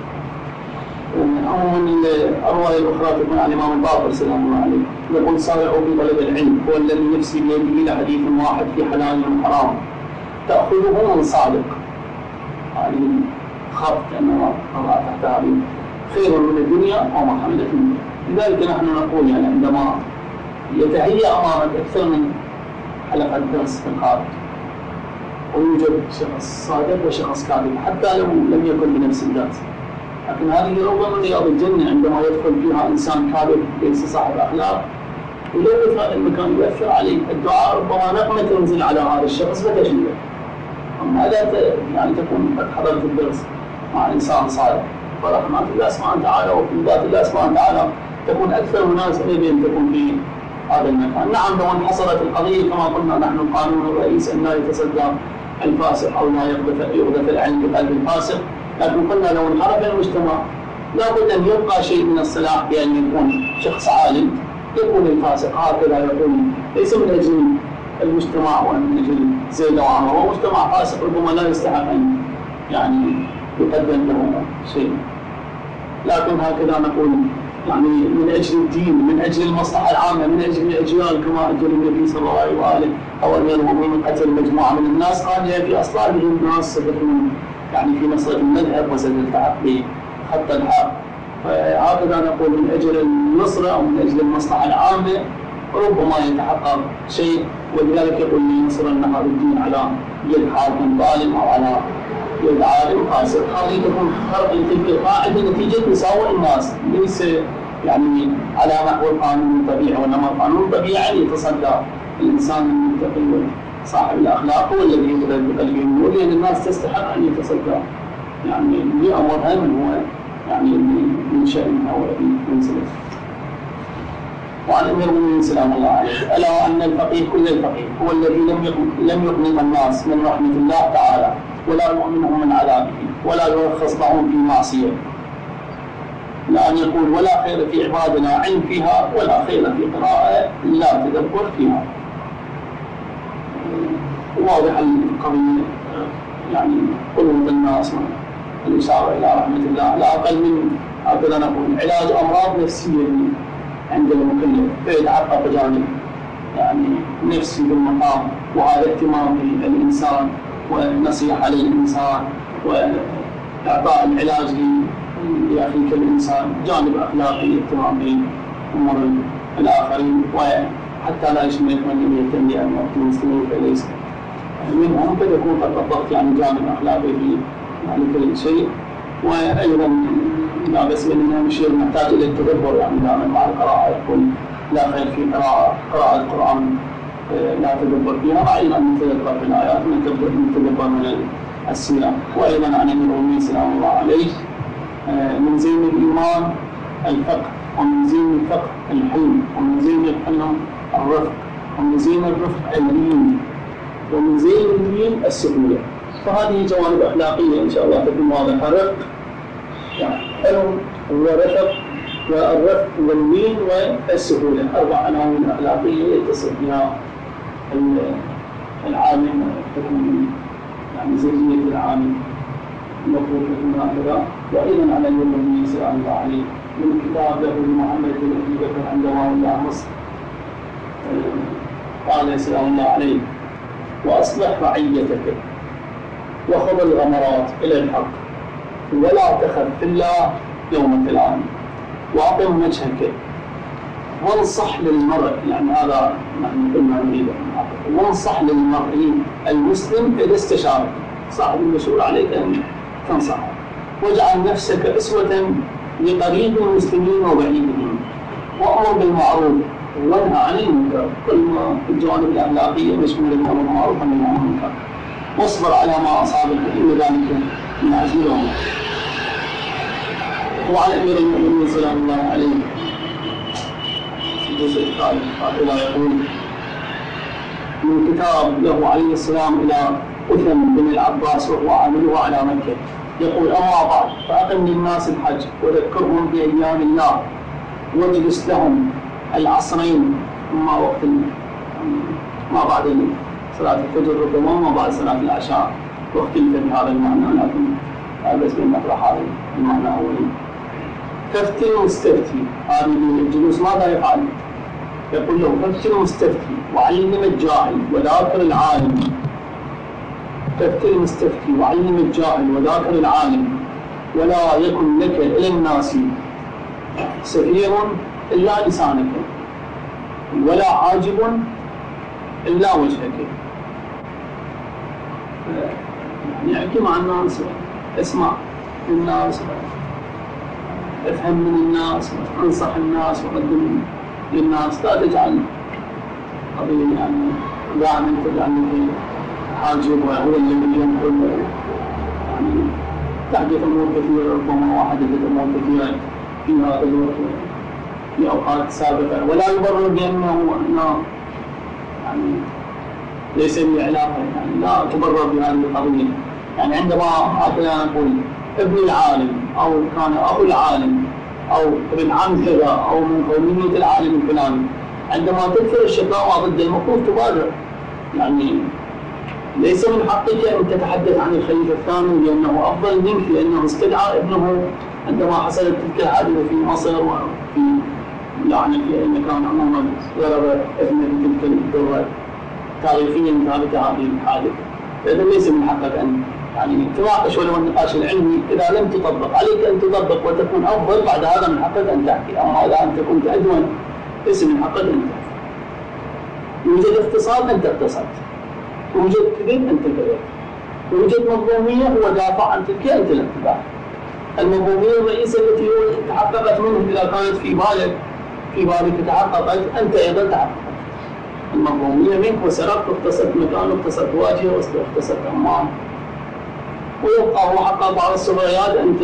عموما الرواية الأخرى تكون عن الإمام الباقر سلام الله عليه، يقول سارعوا في طلب العلم، هو الذي نفسي بيده لحديث واحد في حلال وحرام تأخذه من صادق. هذه خط كأنه وضع تحت هذه خير من الدنيا وما حملت منه. لذلك نحن نقول يعني عندما يتهيأ أمامك أكثر من حلقة درس في الخارج ويوجد شخص صادق وشخص كاذب حتى لو لم يكن بنفس الدرس، لكن هذه ربما رياض الجنة عندما يدخل فيها إنسان كاذب ليس صاحب أخلاق ولو في هذا المكان يؤثر عليه. الدعاء ربما نقمة تنزل على هذا الشخص فتشيله. أما إذا يعني تكون قد حضرت الدرس مع إنسان صالح فرحمة الله سبحانه وتعالى وقدرات الله سبحانه وتعالى تكون أكثر مناسبة بأن تكون في هذا المكان. نعم لو انحصرت القضية كما قلنا نحن القانون الرئيس أن لا يتصدى الفاسق أو لا يقذف العلم بقلب الفاسق، لكن قلنا لو انحرف المجتمع لابد أن يبقى شيء من الصلاح بأن يكون شخص عالم يكون الفاسق. هكذا يكون ليس من أجل المجتمع ومن أجل زيد وعمر، ومجتمع فاسق ربما لا يستحق أن يعني يقدم له شيء، لكن هكذا نقول يعني من أجل الدين، من أجل المصلحة العامة، من أجل الأجيال كما أجل النبي صلى الله عليه وآله أو أمير المؤمنين قتل مجموعة من الناس قال في أصلابهم ناس سبقوا يعني في مسألة المذهب وسد التعب بخط الحق. فهكذا نقول من أجل النصرة أو من أجل المصلحة العامة ربما يتحقق شيء، ولذلك يقول لنصرن هذا الدين على يد حاكم ظالم أو على يد عالم فاسق. هذه تكون فرق تلك القاعدة نتيجة مساواة الناس، ليس يعني على محو القانون الطبيعي، وإنما القانون الطبيعي يتصدى الإنسان المتقي صاحب الأخلاق هو الذي يقدر بقلبه النور، لأن الناس تستحق أن يتصدى يعني لأمرها من هو يعني من شأنها والذي ينزله. وعن أمير المؤمنين سلام الله عليه ألا أن الفقيه كل الفقيه هو الذي لم يقنط الناس من رحمة الله تعالى ولا يؤمنهم من عذابه ولا يرخص لهم في معصية، لأن يقول ولا خير في عبادنا علم فيها ولا خير في قراءة لا تدبر فيها. واضح القضية يعني قلوب الناس الإشارة إلى رحمة الله لا أقل من هكذا نقول علاج أمراض نفسية عند المكلف، فيتحقق جانب يعني نفسي بالمقام، وهذا اهتمام بالإنسان والنصيحة للإنسان وإعطاء العلاج لأخيك الإنسان، جانب أخلاقي اهتمام بأمور الآخرين، وحتى لا يشمل من يهتم بأمور المسلمين فليس منهم، فيكون قد طبقت يعني جانب أخلاقي في يعني كل شيء. وأيضا لا بس أننا نشير نحتاج إلى التدبر، يعني دائما مع القراءة يقول لا خير في قراءة القرآن لا تدبر فيها، أيضا نتدبر في الآيات، نتدبر من الصيام. وأيضا عن أمير المؤمنين سلام الله عليه من زين الإيمان الفقه، ومن زين الفقه الحلم، ومن زين الحلم الرفق، ومن زين الرفق اللين، ومن زين اللين السهولة. فهذه جوانب أخلاقية إن شاء الله تكون واضحة. رفق يعني حلم ورفق والرفق واللين والسهولة، 4 عناوين أخلاقية يتصل بها العالم تكون يعني زينية العالم المفروض تكون هكذا. وأيضا على النبي صلى الله عليه من كتاب له لمحمد بن أبي بكر عندما ولى مصر قال سلام الله عليه: وأصلح رعيتك وخذ الغمرات إلى الحق ولا تخف في الله يومك العام وأقم وجهك وانصح للمرء، يعني هذا نحن كلنا نريد وانصح للمرء المسلم إذا استشارك، صاحب المسؤول عليك أن تنصحه، واجعل نفسك أسوة لقريب المسلمين وبعيدهم، وأمر بالمعروف وانهى عن المنكر. كل ما الجوانب الأخلاقية مشمولة بالأمر بالمعروف والنهي عن المنكر، واصبر على ما أصابك إن ذلك من عزم الأمور. وعن أمير المؤمنين سلام الله عليه الجزء الثالث يقول من كتاب له عليه السلام إلى أثم بن العباس وهو عامله على مكة، يقول: أما بعد فأقم للناس الحج وذكرهم بأيام الله واجلس لهم العصرين ما وقت ما بعد صلاة الفجر ربما ما بعد صلاة العشاء، واختلف بهذا المعنى لكن بس بنطرح هذا المعنى أولا. فافتي المستفتي، هذه الجلوس ماذا يفعل؟ يقول له: فافتي المستفتي وعلم الجاهل وذاكر العالم. فافتي المستفتي وعلم الجاهل وذاكر العالم، ولا يكن لك إلى الناس سفير إلا لسانك، ولا عاجب إلا وجهك. يعني احكي مع الناس، اسمع الناس، افهم من الناس، انصح الناس وقدم للناس. لا تجعل قضية يعني دائما تجعل حاجب وهو الذي ينقل، يعني تحدث امور كثيره، ربما وحدثت امور كثيره في هذا الوقت في اوقات سابقه، ولا يبرر بانه يعني ليس لي علاقه، يعني لا تبرر بهذه القضيه. يعني عندما هكذا نقول ابن العالم او كان اخو العالم او ابن عم كذا او من قوميه العالم الفلاني، عندما تذكر الشكاوى ضد المفروض تبادر. يعني ليس من حقك ان تتحدث عن الخليفه الثاني لانه افضل منك، لانه استدعى ابنه عندما حصلت تلك الحادثه في مصر وفي يعني في اي مكان عموما، ضرب ابنه تلك الدره تاريخيا ثابته هذه الحادثه. فاذا ليس من حقك ان يعني تناقش ولو النقاش العلمي، اذا لم تطبق عليك ان تطبق وتكون افضل، بعد هذا من حقك ان تحكي. اما اذا انت كنت ادون ليس من حقك ان تحكي. يوجد اغتصاب انت اغتصبت، وجد كذب انت كذبت، وجد مظلوميه هو دافع عن تلك انت لم تدافع. المظلوميه الرئيسه التي تحققت منه اذا كانت في بالك تحققت، انت ايضا تحققت. المظلوميه منك وسرقت واغتصبت مكان واغتصبت واجهه واغتصبت امام، ويبقى هو حقق بعض الصغيرات انت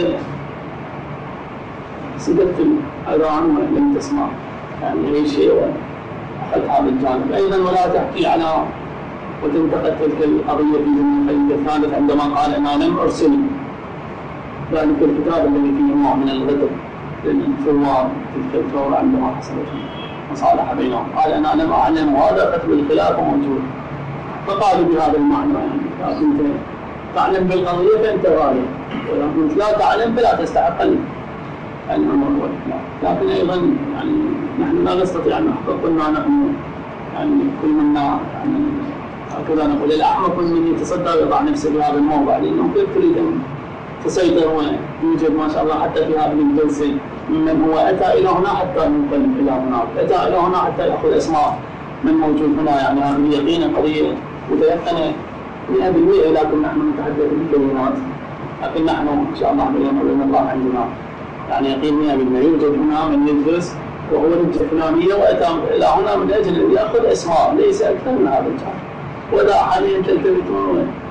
سددت الاذان ولم تسمع يعني اي شيء واخذت هذا الجانب. ايضا ولا تحكي على وتنتقد تلك القضيه في الخليفه الثالث عندما قال: انا لم ارسل ذلك الكتاب الذي فيه نوع من الغدر للثوار تلك الثوره عندما حصلت مصالحه بينهم، قال: انا لم اعلم هذا كتب الخلافه موجود. فقالوا بهذا المعنى يعني انت تعلم بالقضيه فانت غالب، واذا كنت لا تعلم فلا تستحق الامر والاطلاق. لكن ايضا يعني نحن لا نستطيع ان نحقق ما نحن يعني كل منا يعني هكذا نقول الاحمق من يتصدى ويضع نفسه في هذا الموضع، لانه كيف تريد ان تسيطر؟ ويوجد ما شاء الله حتى في هذه الجلسه من هو اتى الى هنا حتى ينقل الى هناك، اتى الى هنا حتى ياخذ اسماء من موجود هنا. يعني هذه يقينا قضيه متيقنه 100%، لكن نحن نتحدث بالكلمات. لكن نحن ان شاء الله باذن الله عندنا يعني يقين 100%. يوجد هنا من يدرس وهو نجح فلانيه واتى الى هنا من اجل ان ياخذ اسماء، ليس اكثر من هذا الجانب. واذا حاليا تلتفتون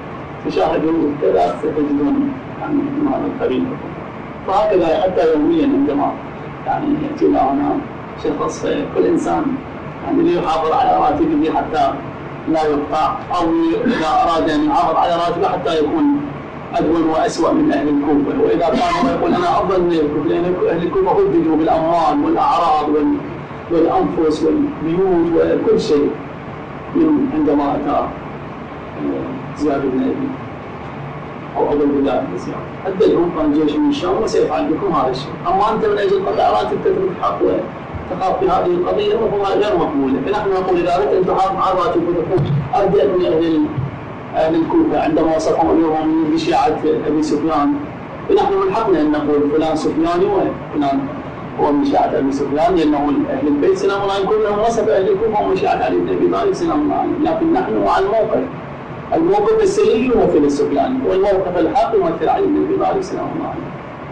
تشاهدوا كذا ستجدون يعني من هذا القبيل. وهكذا حتى يوميا عندما يعني يأتي هنا شخص، كل إنسان يعني ليحافظ على راتبه حتى لا يقطع، أو إذا أراد أن يحافظ على راتبه حتى يكون أدون وأسوأ من أهل الكوفة. وإذا كان هو يقول أنا أفضل من الكوفة، لأن أهل الكوفة هددوا بالأموال والأعراض والأنفس والبيوت وكل شيء عندما أتى زياد بن أبي أو أبو البلاد بزياد هددهم كان جيش من الشام وسيفعل بكم هذا الشيء. أما أنت من أجل قطع راتب تترك الحق وتخاف في هذه القضية ربما غير مقبولة. فنحن نقول إذا أردت أن تحافظ على راتب وتكون أبدأ من أهل الكوفة عندما وصفهم اليوم بشيعة أبي سفيان، فنحن من حقنا أن نقول فلان سفياني وفلان هو من شيعة أبي سفيان، لأنه أهل البيت سلام الله عليهم كلهم وصف أهل الكوفة ومن شيعة علي بن أبي طالب سلام الله عليهم. لكن نحن على الموقف السيء يمثل السفياني، والموقف الحق يمثل علي بن أبي طالب سلام الله عليه.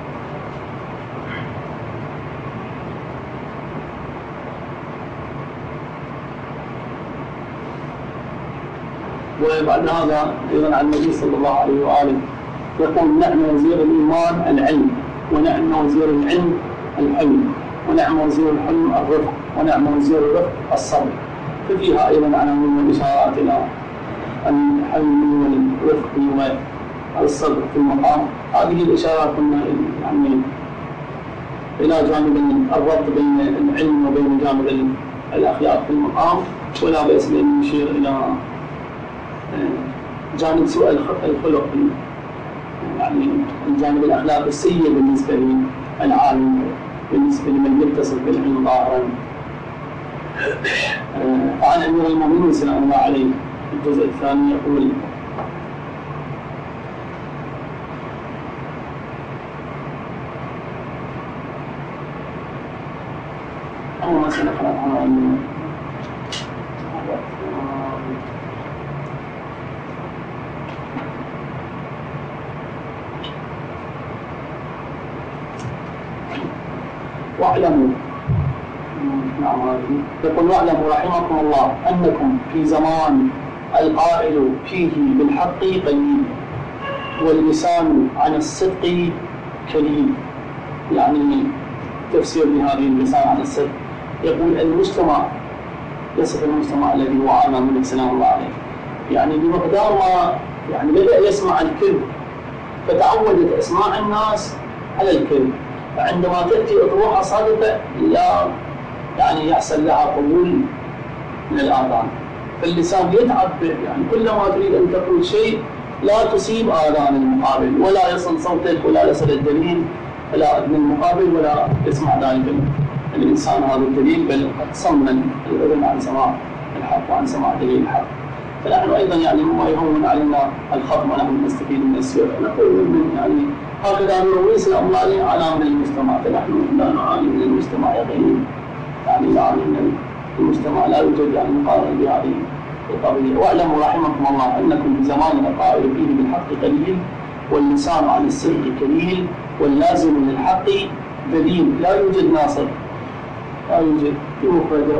وبعد هذا أيضا عن النبي صلى الله عليه وآله يقول نعم وزير الإيمان العلم، ونعم وزير العلم الحلم، ونعم وزير الحلم الرفق، ونعم وزير الرفق الصبر. ففيها أيضا عناوين والإشارات إلى الحلم والرفق والصبر في المقام. هذه الإشارات قلنا يعني إلى جانب الربط بين العلم وبين جانب الأخلاق في المقام، ولا بأس بأن نشير إلى جانب سوء الخلق، يعني الجانب الأخلاق السيء بالنسبة للعالم، بالنسبة لمن يتصف بالعلم ظاهرا. فعن أمير المؤمنين سلام الله عليه الجزء الثاني يقول أول ما سنقرأ عنه واعلموا يقول واعلموا رحمكم الله أنكم في زمان القائل فيه بالحق قليل واللسان عن الصدق كليل. يعني تفسير لهذه اللسان عن الصدق، يقول المجتمع يصف المجتمع الذي هو عانى منه سلام الله عليه، يعني بمقدار ما يعني بدأ يسمع الكذب فتعودت أسماع الناس على الكذب، فعندما تأتي أطروحة صادقة لا يعني يحصل لها قبول من الآذان، فاللسان يتعب يعني كلما تريد أن تقول شيء لا تصيب آذان المقابل، ولا يصل صوتك ولا يصل الدليل إلى أذن المقابل ولا يسمع ذلك الإنسان هذا الدليل، بل قد صمم الأذن عن سماع الحق وعن سماع دليل الحق. فنحن أيضا يعني مما يهون علينا الخطم ونحن نستفيد من السير، نقول من يعني هكذا نروي سلام الله عليه على من المجتمع، فنحن لا نعاني من المجتمع يقينا، يعني نعاني من المجتمع لا يوجد يعني مقارنة بهذه القضية. واعلموا رحمكم الله أنكم في زمان القائل فيه بالحق قليل واللسان عن الصدق كليل واللازم للحق دليل. لا يوجد ناصر، لا يوجد في مفردة،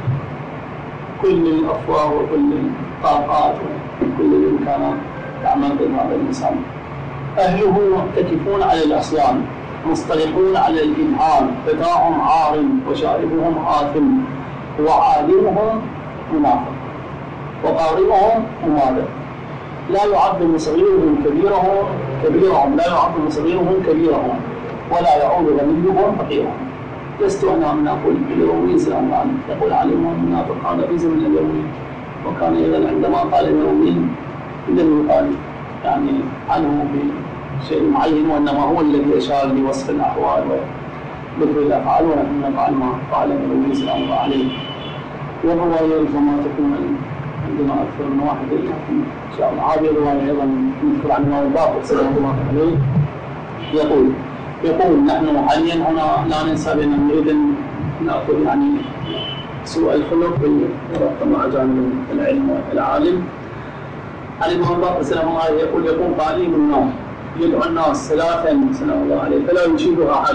كل الأفواه وكل الطاقات وكل الإمكانات تعمل ضد هذا الإنسان. أهله متكفون على الأصلان مصطلحون على الإلهام، فتاهم عار وشاربهم آثم وعالمهم منافق وقارئهم مماذج. لا يعظم صغيرهم كبيرهم لا يعظم صغيرهم كبيرهم ولا يعود غنيهم فقيرهم. لست أنا من أقول اليومي سلام الله عليه يقول عليهم منافق، هذا في زمن اليومي، وكان أيضا عندما قال اليومي لم يقال يعني عنه بشيء معين، وإنما هو الذي أشار لوصف الأحوال وذكر الأفعال، ونحن نفعل ما فعل اليومي سلام الله عليه. والرواية ربما تكون عندنا أكثر من واحد، لكن إن شاء الله هذه الرواية أيضا نذكر عن الإمام الباقر سلام الله عليه يقول نحن حاليا هنا لا ننسى بأن نريد أن نأخذ يعني سوء الخلق بالربط مع جانب العلم والعالم. الإمام الباقر سلام الله عليه يقول قائم النار يدعو الناس ثلاثا سلام الله عليه فلا يشيبها أحد.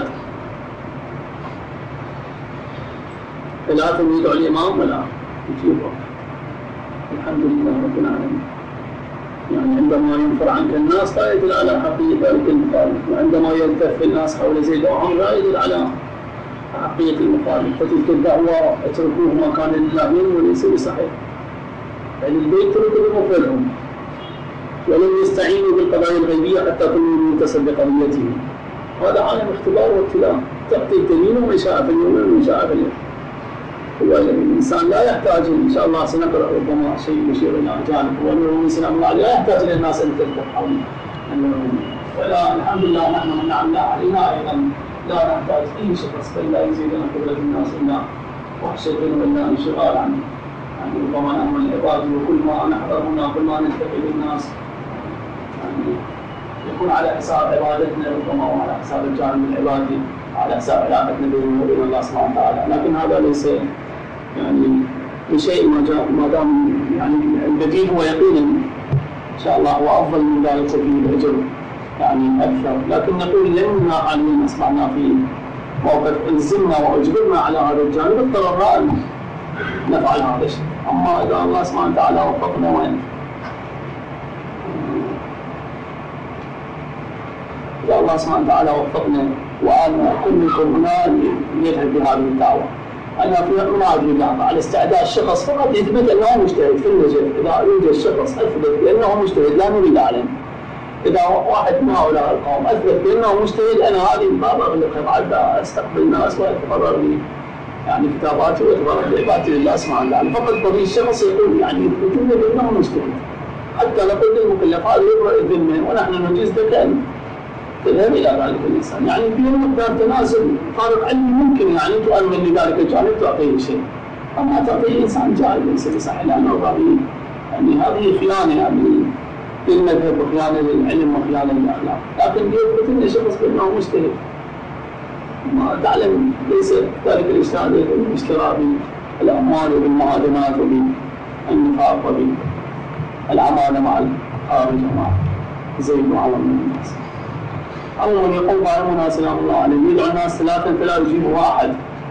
ثلاثا يدعو الإمام ولا يجيبه. الحمد لله رب العالمين. يعني عندما ينفر عنك الناس لا يدل على حقيقة ذلك المخالف، وعندما يلتف الناس حول زيد وعمر لا يدل على حقيقة المخالف، فتلك الدعوة اتركوه ما كان لله وليس بصحيح. يعني البيت تركوا بمفردهم ولم يستعينوا بالقضايا الغيبية حتى كانوا متصل بقضيته. هذا عالم اختبار وابتلاء، تعطي الدليل ومن شاء فليؤمن ومن شاء فليكفر. والإنسان لا يحتاج، إن شاء الله سنقرأ ربما شيء يشير إلى جانب، والنبي صلى الله عليه وسلم لا يحتاج للناس أن تلتف حوله. ولا الحمد لله نحن من نعم الله علينا أيضا لا نحتاج أي شخص كي لا يزيدنا قدرة الناس إلا وحشة ولا انشغال عن ربما نحن العباد، وكل ما نحضر هنا كل ما نلتقي بالناس يعني يكون على حساب عبادتنا ربما وعلى حساب الجانب العبادي، على حساب علاقتنا بيننا وبين الله سبحانه وتعالى. لكن هذا ليس يعني بشيء ما دام يعني البديل هو يقينا ان شاء الله هو افضل من ذلك وفيه الاجر يعني اكثر. لكن نقول لما حاليا اصبحنا في موقف الزمنا واجبرنا على هذا الجانب اضطررنا ان نفعل هذا الشيء. اما اذا الله سبحانه وتعالى وفقنا وين إذا الله سبحانه وتعالى وفقنا وأنا كل منكم هنا يذهب بهذه الدعوة، أنا في منادي الله على استعداد شخص فقط يثبت أنه مجتهد في النجف. إذا يوجد شخص أثبت بأنه مجتهد لا نريد علم. إذا واحد من هؤلاء القوم أثبت بأنه مجتهد أنا هذه الباب أغلقها بعد أستقبل الناس وأتفرغ لي يعني كتاباتي وأتفرغ لعبادتي لله سبحانه وتعالى. فقط بقي الشخص يقول يعني يثبتون بأنه مجتهد حتى نقول للمكلف هذا يبرأ الذمة ونحن نجيز لك أن تذهب إلى ذلك الإنسان. يعني في مقدار تناسب فارق علمي ممكن يعني تؤمن لذلك الجانب تعطيه شيء، أما تعطيه إنسان جاهل ليس بصحيح، لأنه يعني هذه خيانة يعني للمذهب وخيانة للعلم وخيانة للأخلاق. لكن يثبت أن شخص بأنه مجتهد ما تعلم ليس ذلك الاجتهاد الاشتراء بالأموال وبالمعادنات وبالنفاق وبالعمالة مع الخارج ومع زيد وعمر من الناس. أول يقوم قائمنا سلام الله عليه يدعو الناس ثلاثا فلا يجيب واحد.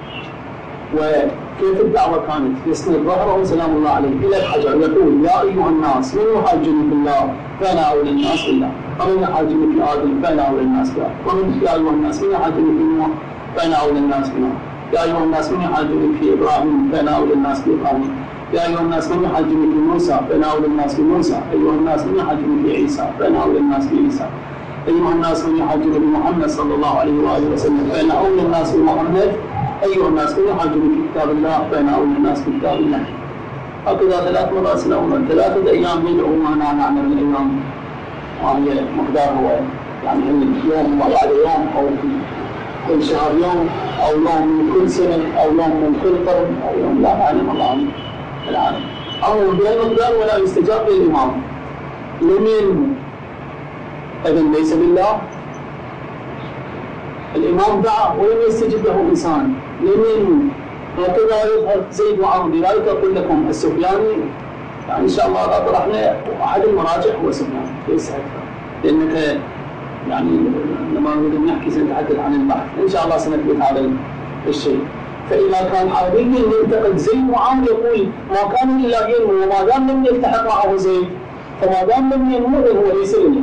وكيف الدعوة كانت؟ يسند ظهره سلام الله عليه إلى الحجر يقول يا أيها الناس من يحاجني في الله فأنا أولى الناس بالله، ومن يحاجني في آدم فأنا أولى الناس بالله، ومن يا أيها الناس من يحاجني في نوح فأنا أولى الناس بنوح، يا أيها الناس من يحاجني في إبراهيم فأنا أولى الناس بإبراهيم، يا أيها الناس من يحاجني في موسى فأنا أولى الناس بموسى، أيها الناس من يحاجني في عيسى فأنا أولى الناس بعيسى، أيها الناس من يحاجني بمحمد صلى الله عليه وآله وسلم فأنا أولى الناس بمحمد، أيها الناس من يحاجني في كتاب الله فأنا أولى الناس بكتاب الله. هكذا 3 مرات سنوما 3 أيام يدعو معنا نعمل الأيام وهي مقدار هو يعني يوم وبعد يوم أو كل شهر يوم أو يوم من كل سنة أو يوم من كل قرن أو يوم لا أعلم الله العالم أو بهالمقدار ولا يستجاب للإمام لمن إذن ليس بالله. الإمام دعا ولم يستجب له إنسان لمن هكذا يظهر زيد وعمر. لذلك أقول لكم السفياني يعني إن شاء الله إذا طرحنا أحد المراجع هو سفيان ليس أكثر، لأنك يعني لما نريد أن نحكي سنتحدث عن البحث إن شاء الله سنثبت هذا الشيء. فإذا كان عاديا ينتقد زيد وعمر يقول ما كان إلا ينمو وما دام لم يلتحق معه زيد فما دام لم ينمو هو ليس لله.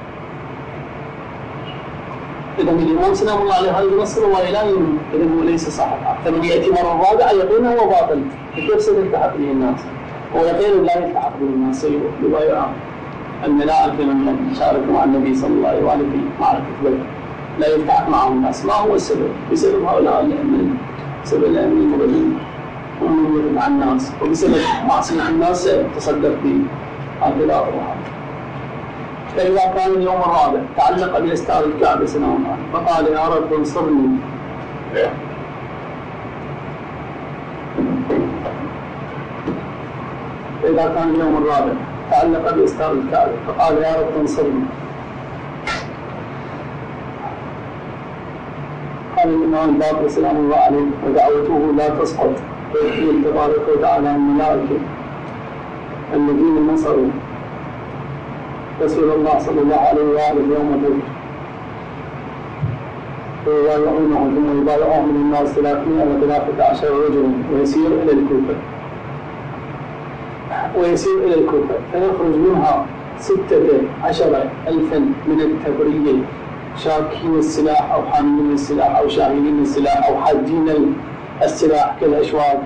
إذا الإمام سلام الله عليه هذا ينصر وإلى ينمو إذا هو ليس صحيح. فمن يأتي مرة رابعة يقينا هو باطل كيف سيلتحق به الناس؟ هو يقين لا يلتحق به الناس يبايع الملائكة من شاركوا مع النبي صلى الله عليه وآله في معركة بدر لا يلتحق معهم الناس. ما هو السبب؟ بسبب هؤلاء الأئمة، بسبب الأئمة المضلين ومن يرد عن الناس، وبسبب معصية الناس تصدق بهؤلاء الروحات. فإذا كان اليوم الرابع تعلق بأستار الكعبة سنوات فقال يا رب انصرني فإذا كان اليوم الرابع تعلق بأستار الكعبة فقال يا رب انصرني. قال الإمام الباقر سلام الله عليه ودعوته لا تسقط ويقول تبارك وتعالى الملائكة الذين نصروا رسول الله صلى الله عليه وآله يوم بدر ويبايعونه ثم يبايعهم من الناس 313 رجلا ويسير إلى الكوفة فيخرج منها 16,000 من التبرية شاكين السلاح أو حاملين السلاح أو شاهدين السلاح أو حاجين السلاح كالأشواك.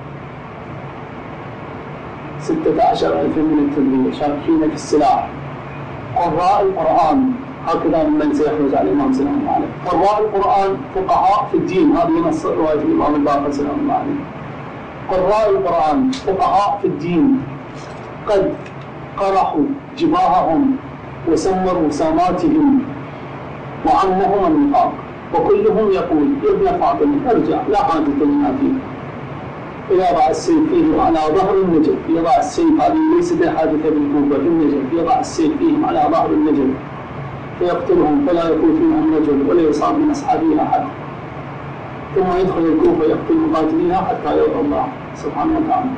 16,000 من التبرية شاكين في السلاح. قراء القرآن، هكذا ممن سيحرز على الإمام سلام الله عليه. قراء القرآن فقهاء في الدين، هذه نص رواية الإمام الباقر سلام الله عليه. قراء القرآن فقهاء في الدين قد قرحوا جباههم وسمروا ساماتهم وعمهم النفاق، وكلهم يقول يا ابن فاطمة ارجع لا حاجة لنا فيك. يضع السيف فيهم على ظهر النجف، يضع السيف، هذه ليست الحادثة بالكوفة في النجف، يضع السيف فيهم على ظهر النجف فيقتلهم فلا يكون فيهم رجل ولا يصاب من أصحابها أحد، ثم يدخل الكوفة يقتل مقاتليها حتى يرضى الله سبحانه وتعالى.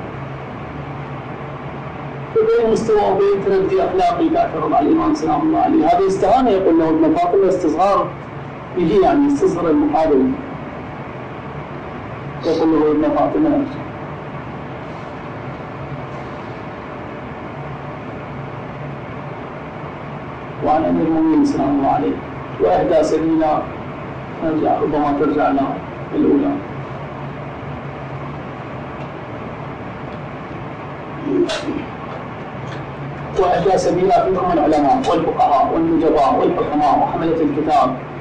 فبين مستوى وبين تردي أخلاقي تعترض على الإمام سلام الله عليه. هذا استهانة يقول له ابن فاطمة، استصغار به يعني يستصغر المقابل. يقول له ابن فاطمة وعن أمير المؤمنين سلام الله عليه. وإحدى سبيلا نرجع، ربما ترجع لنا الأولى. وإحدى سبيلا فيكم العلماء والفقهاء والنجباء والحكماء وحملة الكتاب